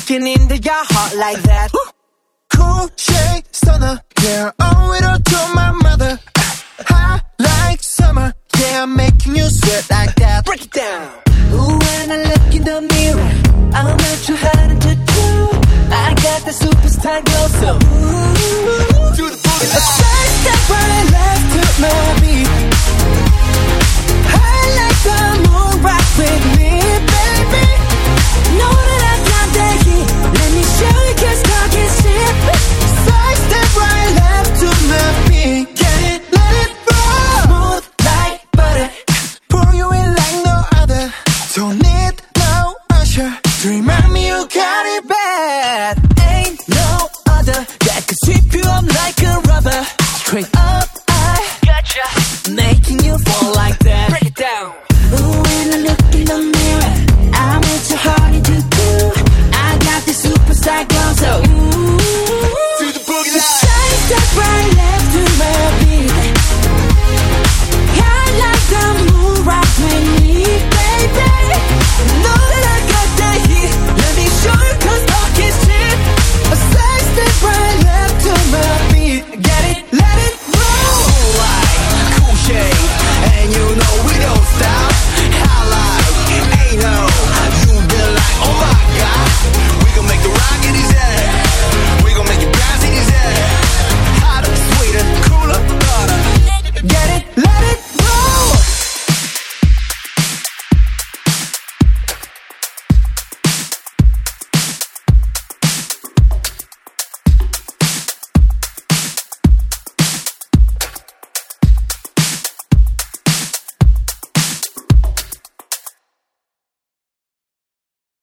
breaking into your heart like that. Cool shade stunner, yeah, owe it all to my mother. High like summer, yeah, I'm making you sweat like